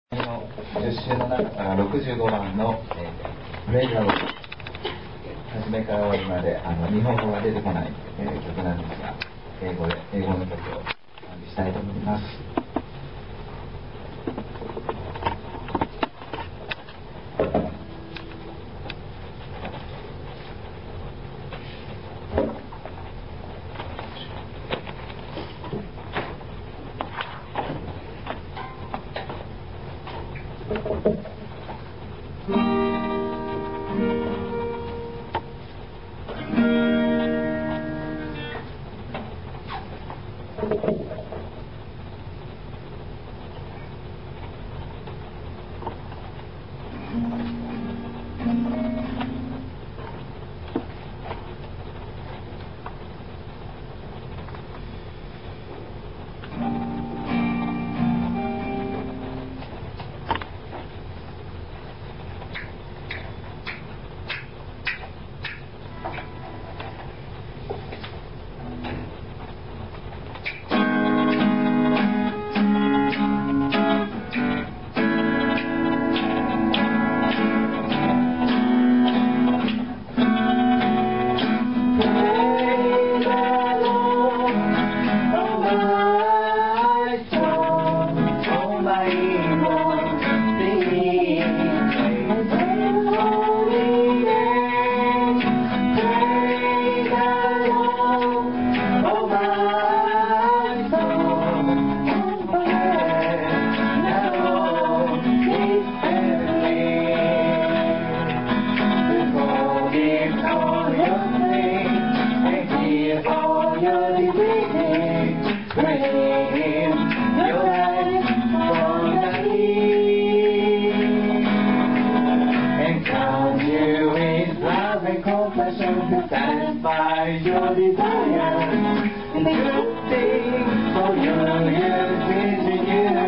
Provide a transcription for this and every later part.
の10週の中から65番の、プレイヤーを初めから終わりまで日本語が出てこない、曲なんですが、英語の曲を準備したいと思います。Satisfy your desire, and good things for your years pleasing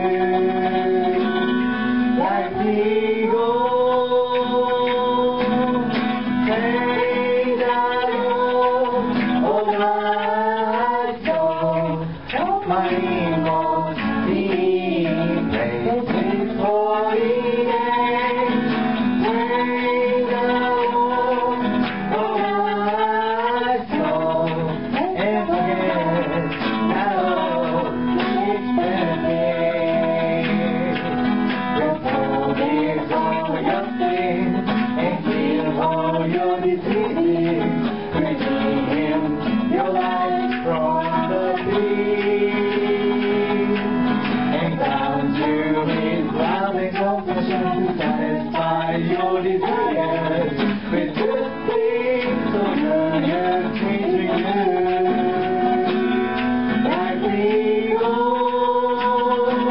you. Like the eagle, praise the Lord, oh my soul, help my inmost being, praise His holy name. Praise the Lord, oh my soul, and forget that all its benefits. Forgive all your sins and heal all your diseases. Redeem your life from the pit, and come to His love and compassion to satisfy your desires with good things so your years pleasing you. Like the eagle,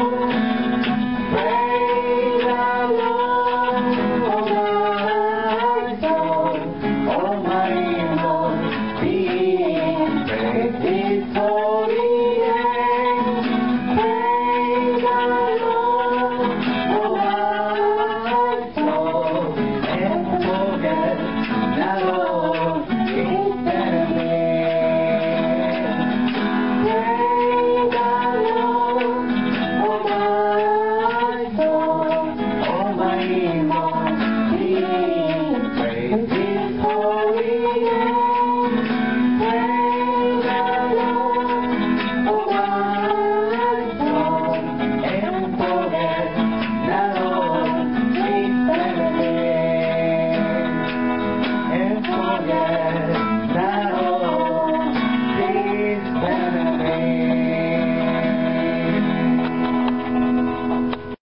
praise the Lord, oh my soul, oh my inmost being, praise His holy name. Praise the Lord, oh my soul, and forget not all His benefits. Praise the Lord, oh my soul, oh my inmost being, praise His holy name. Praise the Lord, oh my soul, and forget not all His benefits, and forget